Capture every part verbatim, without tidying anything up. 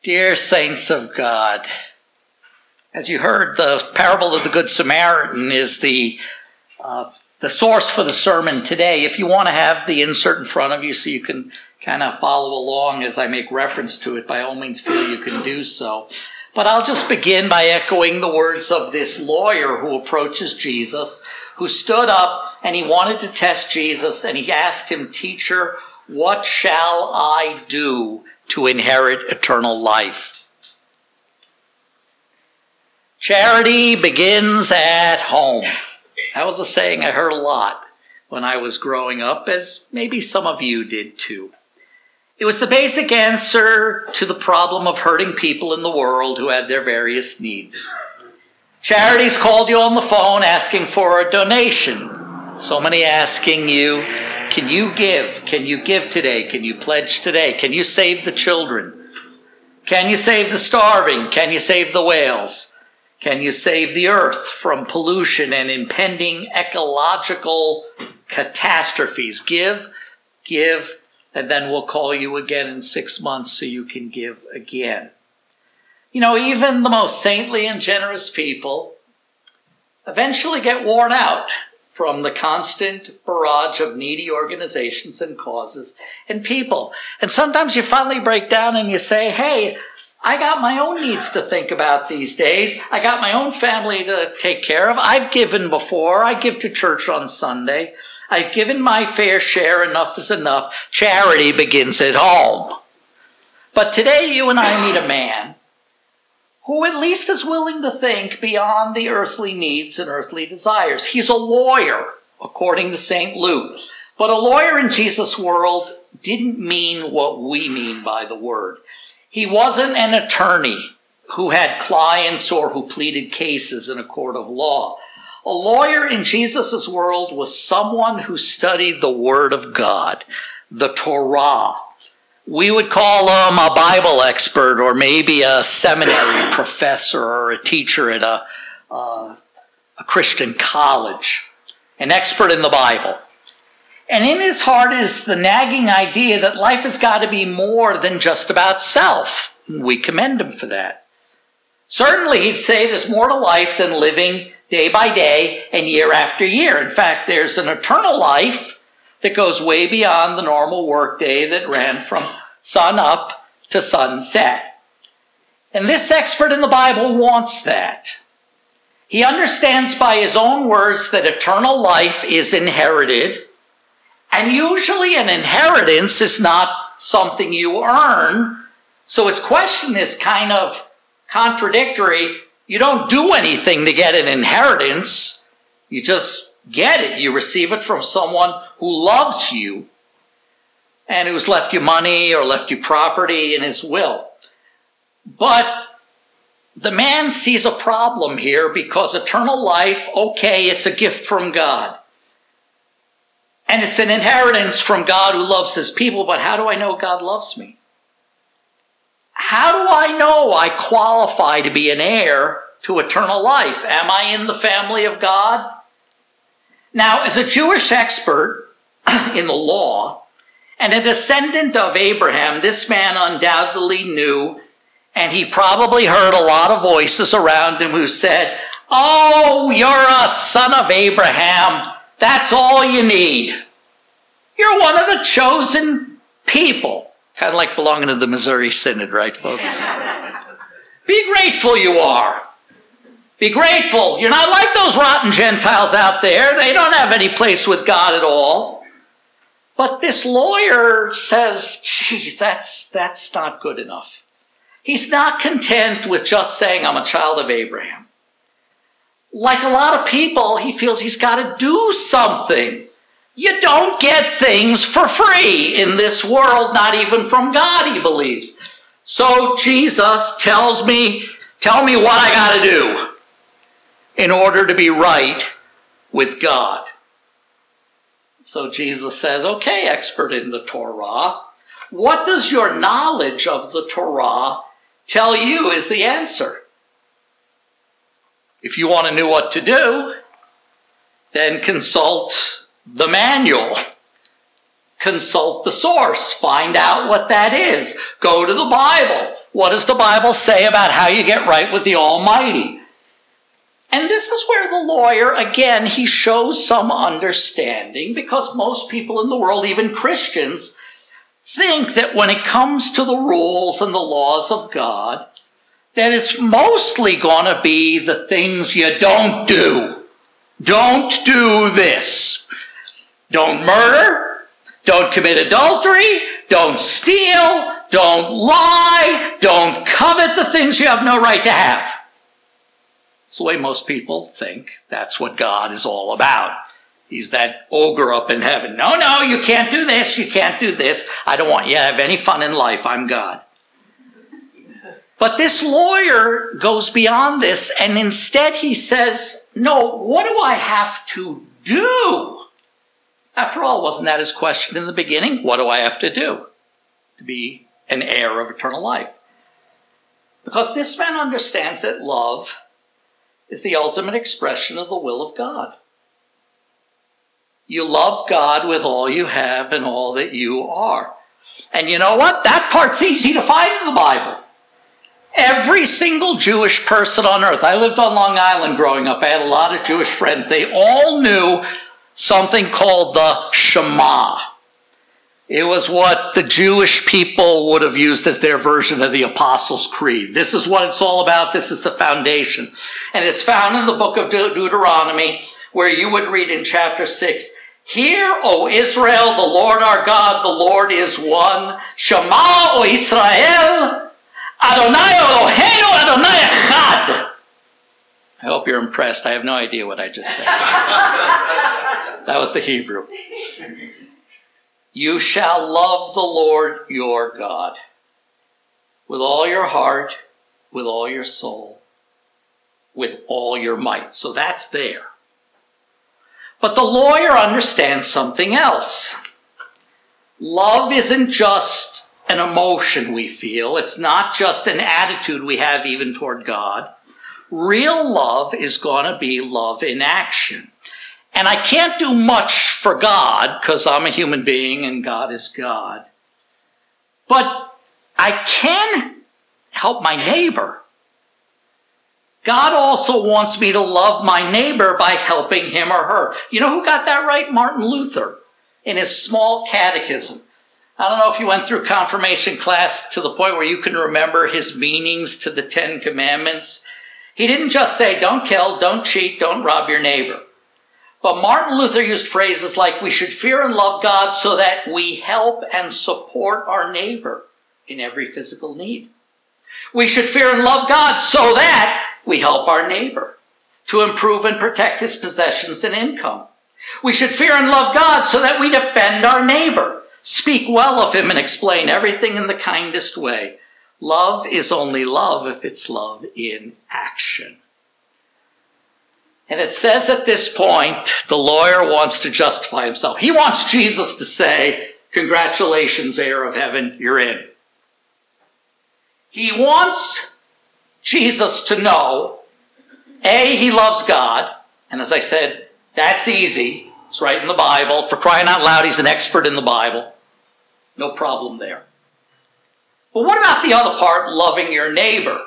Dear saints of God, as you heard, the parable of the Good Samaritan is the uh, the source for the sermon today. If you want to have the insert in front of you so you can kind of follow along as I make reference to it, by all means feel you can do so. But I'll just begin by echoing the words of this lawyer who approaches Jesus, who stood up and he wanted to test Jesus, and he asked him, "Teacher, what shall I do to inherit eternal life?" Charity begins at home. That was a saying I heard a lot when I was growing up, as maybe some of you did too. It was the basic answer to the problem of hurting people in the world who had their various needs. Charities called you on the phone asking for a donation. So many asking you, can you give? Can you give today? Can you pledge today? Can you save the children? Can you save the starving? Can you save the whales? Can you save the earth from pollution and impending ecological catastrophes? Give, give, and then we'll call you again in six months so you can give again. You know, even the most saintly and generous people eventually get worn out from the constant barrage of needy organizations and causes and people. And sometimes you finally break down and you say, hey, I got my own needs to think about these days. I got my own family to take care of. I've given before. I give to church on Sunday. I've given my fair share. Enough is enough. Charity begins at home. But today you and I meet a man who at least is willing to think beyond the earthly needs and earthly desires. He's a lawyer, according to Saint Luke. But a lawyer in Jesus' world didn't mean what we mean by the word. He wasn't an attorney who had clients or who pleaded cases in a court of law. A lawyer in Jesus' world was someone who studied the Word of God, the Torah. We would call him a Bible expert, or maybe a seminary professor or a teacher at a, uh, a Christian college, an expert in the Bible. And in his heart is the nagging idea that life has got to be more than just about self. We commend him for that. Certainly, he'd say there's more to life than living day by day and year after year. In fact, there's an eternal life that goes way beyond the normal workday that ran from sun up to sunset. And this expert in the Bible wants that. He understands by his own words that eternal life is inherited. And usually an inheritance is not something you earn. So his question is kind of contradictory. You don't do anything to get an inheritance. You just get it. You receive it from someone who loves you and who's left you money or left you property in his will. But the man sees a problem here because eternal life, okay, it's a gift from God. And it's an inheritance from God who loves his people, but how do I know God loves me? How do I know I qualify to be an heir to eternal life? Am I in the family of God? Now, as a Jewish expert in the law and a descendant of Abraham, this man undoubtedly knew, and he probably heard a lot of voices around him who said, "Oh, you're a son of Abraham. That's all you need. You're one of the chosen people." Kind of like belonging to the Missouri Synod, right, folks? Be grateful you are. Be grateful. You're not like those rotten Gentiles out there. They don't have any place with God at all. But this lawyer says, geez, that's, that's not good enough. He's not content with just saying, I'm a child of Abraham. Like a lot of people, he feels he's got to do something. You don't get things for free in this world, not even from God, he believes. So Jesus tells me, tell me what I got to do in order to be right with God. So Jesus says, okay, expert in the Torah, what does your knowledge of the Torah tell you is the answer? If you want to know what to do, then consult the manual. Consult the source. Find out what that is. Go to the Bible. what does the Bible say about how you get right with the Almighty? And this is where the lawyer, again, he shows some understanding, because most people in the world, even Christians, think that when it comes to the rules and the laws of God, that it's mostly going to be the things you don't do. Don't do this. Don't murder. Don't commit adultery. Don't steal. Don't lie. Don't covet the things you have no right to have. It's the way most people think that's what God is all about. He's that ogre up in heaven. No, no, you can't do this. You can't do this. I don't want you to have any fun in life. I'm God. But this lawyer goes beyond this, and instead he says, no, what do I have to do? After all, wasn't that his question in the beginning? What do I have to do to be an heir of eternal life? Because this man understands that love is the ultimate expression of the will of God. You love God with all you have and all that you are. And you know what? That part's easy to find in the Bible. Every single Jewish person on earth. I lived on Long Island growing up. I had a lot of Jewish friends. They all knew something called the Shema. It was what the Jewish people would have used as their version of the Apostles' Creed. This is what it's all about. This is the foundation. And it's found in the book of De- Deuteronomy, where you would read in chapter six, Hear, O Israel, the Lord our God, the Lord is one. Shema, O Israel, Adonai Eloheinu, Adonai Echad. I hope you're impressed. I have no idea what I just said. That was the Hebrew. You shall love the Lord your God with all your heart, with all your soul, with all your might. So that's there. But the lawyer understands something else. Love isn't just an emotion we feel. It's not just an attitude we have even toward God. Real love is going to be love in action. And I can't do much for God because I'm a human being and God is God. But I can help my neighbor. God also wants me to love my neighbor by helping him or her. You know who got that right? Martin Luther in his small catechism. I don't know if you went through confirmation class to the point where you can remember his meanings to the Ten Commandments. He didn't just say, don't kill, don't cheat, don't rob your neighbor. But Martin Luther used phrases like, we should fear and love God so that we help and support our neighbor in every physical need. We should fear and love God so that we help our neighbor to improve and protect his possessions and income. We should fear and love God so that we defend our neighbor, speak well of him, and explain everything in the kindest way. Love is only love if it's love in action. And it says at this point, the lawyer wants to justify himself. He wants Jesus to say, congratulations, heir of heaven, you're in. He wants Jesus to know, A, he loves God. And as I said, that's easy. It's right in the Bible. For crying out loud, he's an expert in the Bible. No problem there. But what about the other part, loving your neighbor?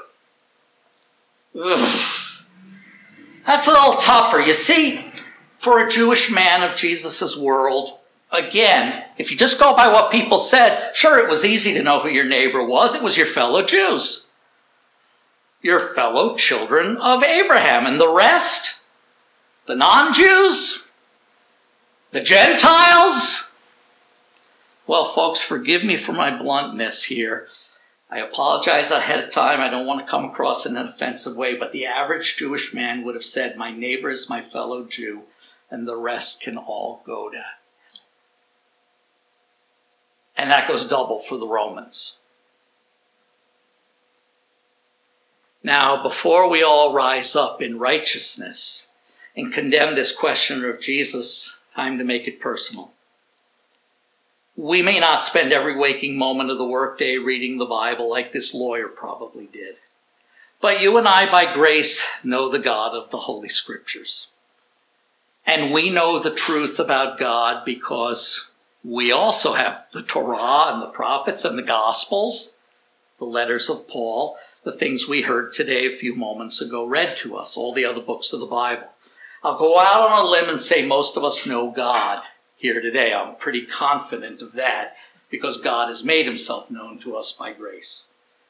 Ugh. That's a little tougher. You see, for a Jewish man of Jesus' world, again, if you just go by what people said, sure, it was easy to know who your neighbor was. It was your fellow Jews, your fellow children of Abraham. And the rest, the non-Jews, the Gentiles. Well, folks, forgive me for my bluntness here. I apologize ahead of time. I don't want to come across in an offensive way, but the average Jewish man would have said, my neighbor is my fellow Jew, and the rest can all go to hell. And that goes double for the Romans. Now, before we all rise up in righteousness and condemn this questioner of Jesus, time to make it personal. We may not spend every waking moment of the workday reading the Bible like this lawyer probably did. But you and I, by grace, know the God of the Holy Scriptures. And we know the truth about God because we also have the Torah and the prophets and the Gospels. the letters of Paul, the things we heard today a few moments ago read to us, all the other books of the Bible. I'll go out on a limb and say most of us know God here today. I'm pretty confident of that because God has made himself known to us by grace.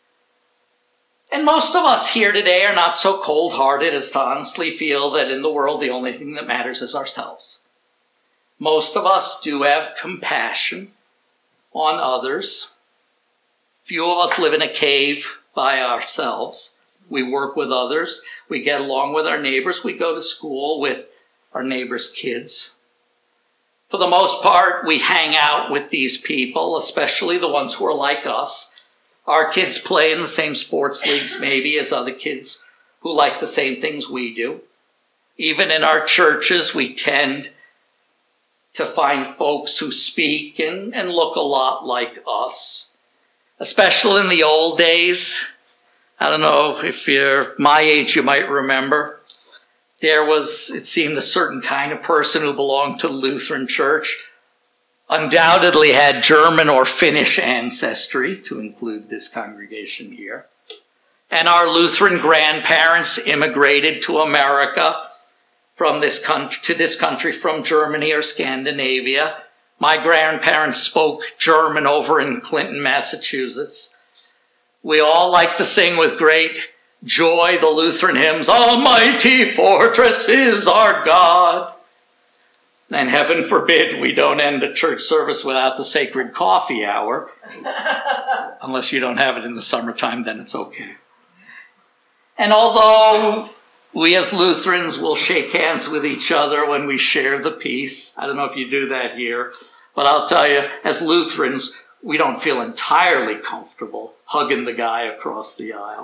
And most of us here today are not so cold-hearted as to honestly feel that in the world the only thing that matters is ourselves. Most of us do have compassion on others. Few of us live in a cave by ourselves. We work with others. We get along with our neighbors. We go to school with our neighbors' kids. For the most part, we hang out with these people, especially the ones who are like us. Our kids play in the same sports leagues maybe as other kids who like the same things we do. Even in our churches, we tend to find folks who speak and, and look a lot like us, especially in the old days. I don't know if you're my age, you might remember. There was, it seemed, a certain kind of person who belonged to the Lutheran Church, undoubtedly had German or Finnish ancestry, to include this congregation here. And our Lutheran grandparents immigrated to America from this country, to this country from Germany or Scandinavia. My grandparents spoke German over in Clinton, Massachusetts. We all like to sing with great joy the Lutheran hymns, "Almighty fortress is our God." And heaven forbid we don't end a church service without the sacred coffee hour. Unless you don't have it in the summertime, then it's okay. And although we as Lutherans will shake hands with each other when we share the peace, I don't know if you do that here, but I'll tell you, as Lutherans, we don't feel entirely comfortable hugging the guy across the aisle.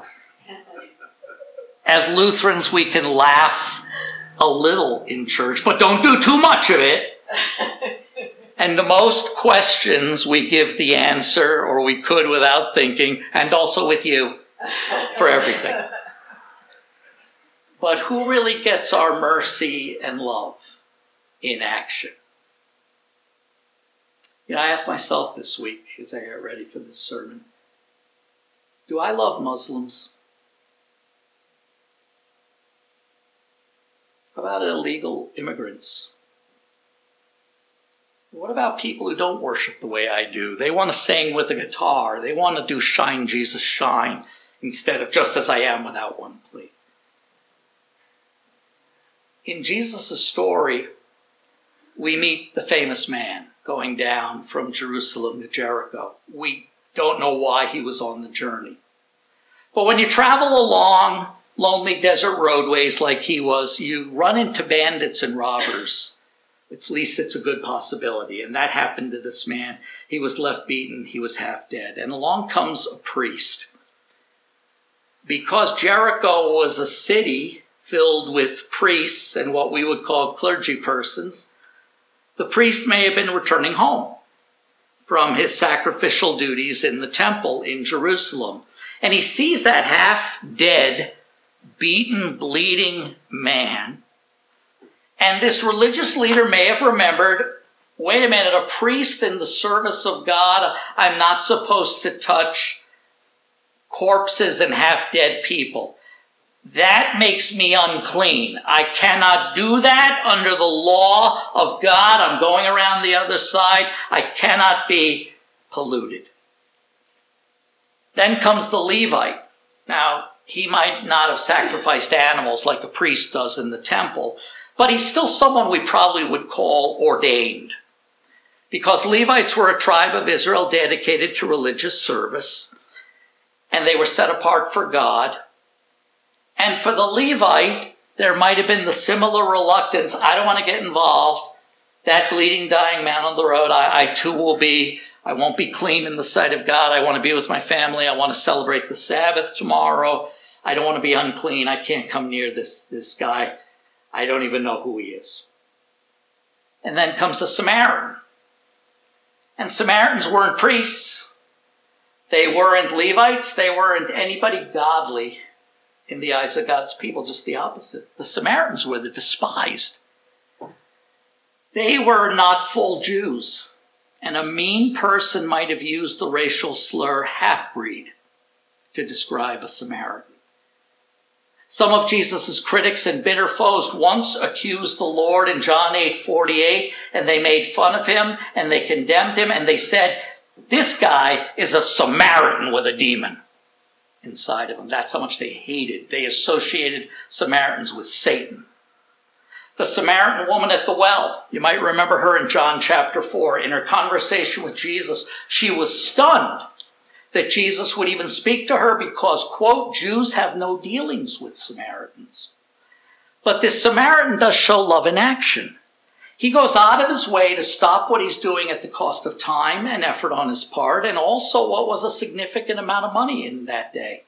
As Lutherans, we can laugh a little in church, but don't do too much of it. And to most questions, we give the answer, or we could without thinking, and also with you, for everything. But who really gets our mercy and love in action? You know, I asked myself this week as I got ready for this sermon, do I love Muslims? How about illegal immigrants? What about people who don't worship the way I do? They want to sing with a guitar. They want to do Shine, Jesus, Shine, instead of Just As I Am without one plea. In Jesus' story, we meet the famous man going down from Jerusalem to Jericho. We don't know why he was on the journey. But when you travel along lonely desert roadways like he was, you run into bandits and robbers. At least it's a good possibility. And that happened to this man. He was left beaten. He was half dead. And along comes a priest. Because Jericho was a city filled with priests and what we would call clergy persons, the priest may have been returning home from his sacrificial duties in the temple in Jerusalem. And he sees that half-dead, beaten, bleeding man. And this religious leader may have remembered, wait a minute, a priest in the service of God, I'm not supposed to touch corpses and half-dead people. That makes me unclean. I cannot do that under the law of God. I'm going around the other side. I cannot be polluted. Then comes the Levite. Now, he might not have sacrificed animals like a priest does in the temple, but he's still someone we probably would call ordained, because Levites were a tribe of Israel dedicated to religious service, and they were set apart for God. And for the Levite, there might have been the similar reluctance. I don't want to get involved. That bleeding, dying man on the road, I, I too will be, I won't be clean in the sight of God. I want to be with my family. I want to celebrate the Sabbath tomorrow. I don't want to be unclean. I can't come near this, this guy. I don't even know who he is. And then comes the Samaritan. And Samaritans weren't priests. They weren't Levites. They weren't anybody godly in the eyes of God's people, just the opposite. The Samaritans were the despised. They were not full Jews. And a mean person might have used the racial slur half-breed. to describe a Samaritan. Some of Jesus' critics and bitter foes once accused the Lord in John eight forty-eight, and they made fun of him, and they condemned him, and they said, this guy is a Samaritan with a demon inside of him. That's how much they hated. They associated Samaritans with Satan. The Samaritan woman at the well, you might remember her in John chapter four. In her conversation with Jesus, she was stunned that Jesus would even speak to her because, quote, Jews have no dealings with Samaritans. But this Samaritan does show love in action. He goes out of his way to stop what he's doing at the cost of time and effort on his part, and also what was a significant amount of money in that day.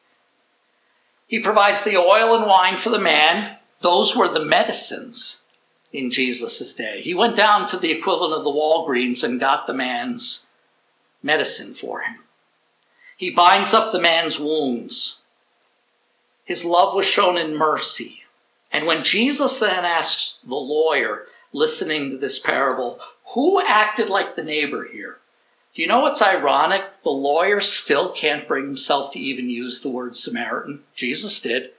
He provides the oil and wine for the man. Those were the medicines in Jesus' day. He went down to the equivalent of the Walgreens and got the man's medicine for him. He binds up the man's wounds. His love was shown in mercy. And when Jesus then asks the lawyer, listening to this parable, who acted like the neighbor here? Do you know what's ironic? The lawyer still can't bring himself to even use the word Samaritan. Jesus did.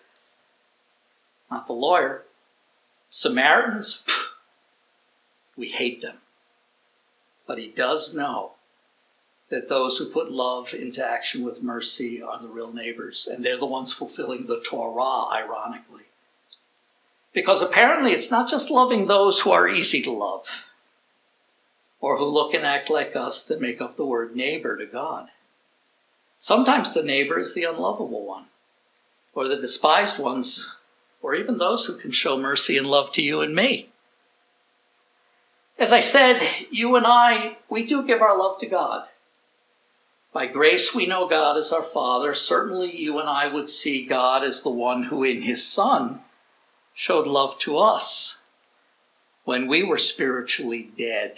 Not the lawyer. Samaritans, pff, we hate them. But he does know that those who put love into action with mercy are the real neighbors, and they're the ones fulfilling the Torah, ironically. Because apparently it's not just loving those who are easy to love, or who look and act like us, that make up the word neighbor to God. Sometimes the neighbor is the unlovable one, or the despised ones, or even those who can show mercy and love to you and me. As I said, you and I, we do give our love to God. By grace we know God as our Father. Certainly you and I would see God as the one who in his Son showed love to us when we were spiritually dead,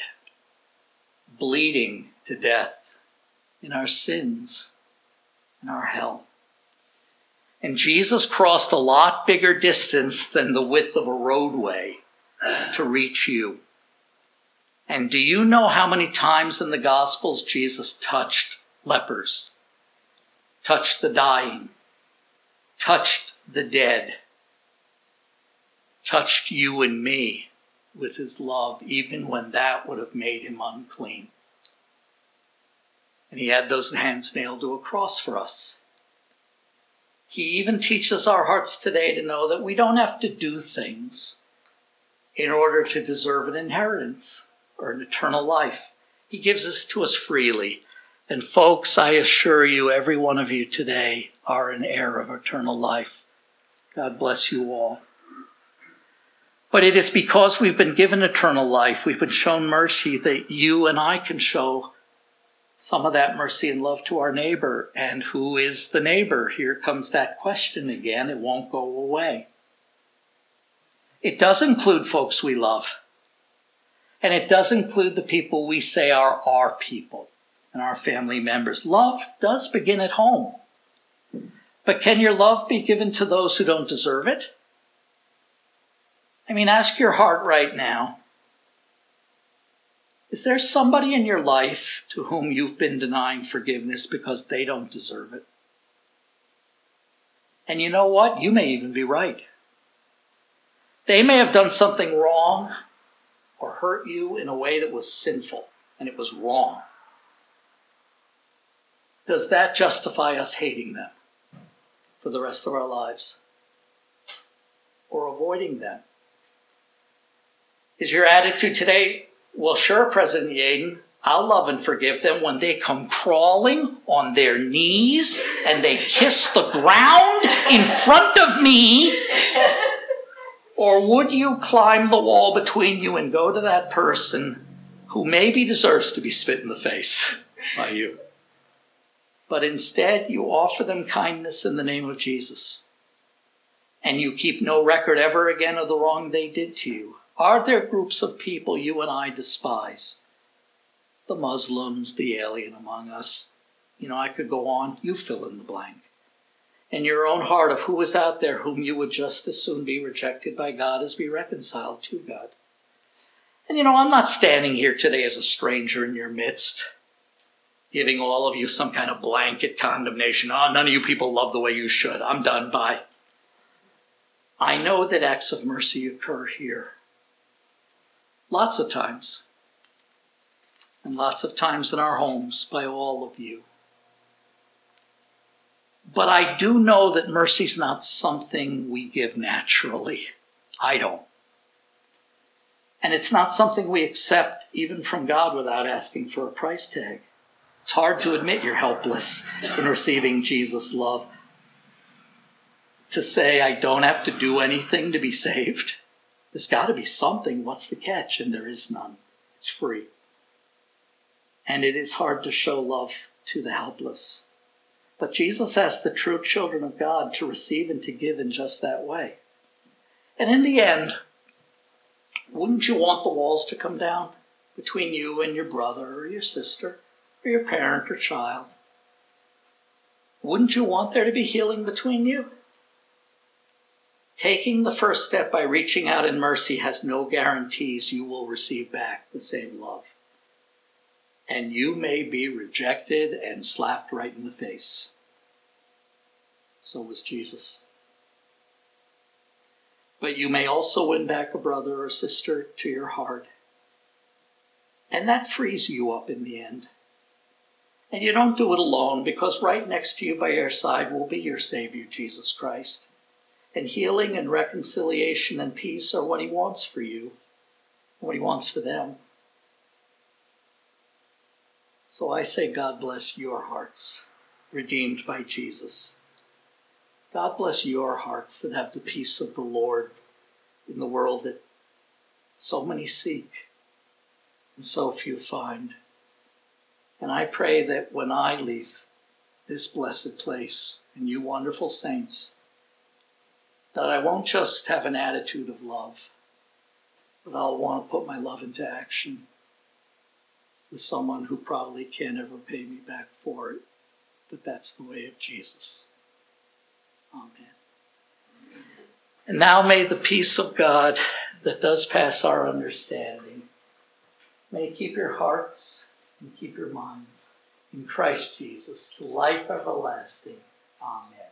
bleeding to death in our sins and our hell. And Jesus crossed a lot bigger distance than the width of a roadway to reach you. And do you know how many times in the Gospels Jesus touched lepers, touched the dying, touched the dead, touched you and me with his love, even when that would have made him unclean? And he had those hands nailed to a cross for us. He even teaches our hearts today to know that we don't have to do things in order to deserve an inheritance or an eternal life. He gives this to us freely. And folks, I assure you, every one of you today are an heir of eternal life. God bless you all. But it is because we've been given eternal life, we've been shown mercy, that you and I can show some of that mercy and love to our neighbor. And who is the neighbor? Here comes that question again. It won't go away. It does include folks we love. And it does include the people we say are our people and our family members. Love does begin at home. But can your love be given to those who don't deserve it? I mean, ask your heart right now. Is there somebody in your life to whom you've been denying forgiveness because they don't deserve it? And you know what? You may even be right. They may have done something wrong or hurt you in a way that was sinful, and it was wrong. Does that justify us hating them for the rest of our lives or avoiding them? Is your attitude today, well, sure, President Yaden, I'll love and forgive them when they come crawling on their knees and they kiss the ground in front of me? Or would you climb the wall between you and go to that person who maybe deserves to be spit in the face by you? But instead, you offer them kindness in the name of Jesus. And you keep no record ever again of the wrong they did to you. Are there groups of people you and I despise? The Muslims, the alien among us. You know, I could go on. You fill in the blank. In your own heart of who is out there whom you would just as soon be rejected by God as be reconciled to God. And you know, I'm not standing here today as a stranger in your midst. giving all of you some kind of blanket condemnation. Oh, none of you people love the way you should. I'm done. Bye. I know that acts of mercy occur here. Lots of times. And lots of times in our homes by all of you. But I do know that mercy's not something we give naturally. I don't. And it's not something we accept even from God without asking for a price tag. It's hard to admit you're helpless in receiving Jesus' love. To say I don't have to do anything to be saved. There's got to be something. What's the catch? And there is none. It's free. And it is hard to show love to the helpless. But Jesus asked the true children of God to receive and to give in just that way. And in the end, wouldn't you want the walls to come down between you and your brother or your sister or your parent or child? Wouldn't you want there to be healing between you? Taking the first step by reaching out in mercy has no guarantees you will receive back the same love. And you may be rejected and slapped right in the face. So was Jesus. But you may also win back a brother or sister to your heart. And that frees you up in the end. And you don't do it alone, because right next to you by your side will be your Savior, Jesus Christ. And healing and reconciliation and peace are what he wants for you, and what he wants for them. So I say, God bless your hearts, redeemed by Jesus. God bless your hearts that have the peace of the Lord in the world that so many seek and so few find. And I pray that when I leave this blessed place, and you wonderful saints, that I won't just have an attitude of love, but I'll want to put my love into action with someone who probably can't ever pay me back for it, but that's the way of Jesus. Amen. And now may the peace of God that does pass our understanding, may it keep your hearts and keep your minds in Christ Jesus to life everlasting. Amen.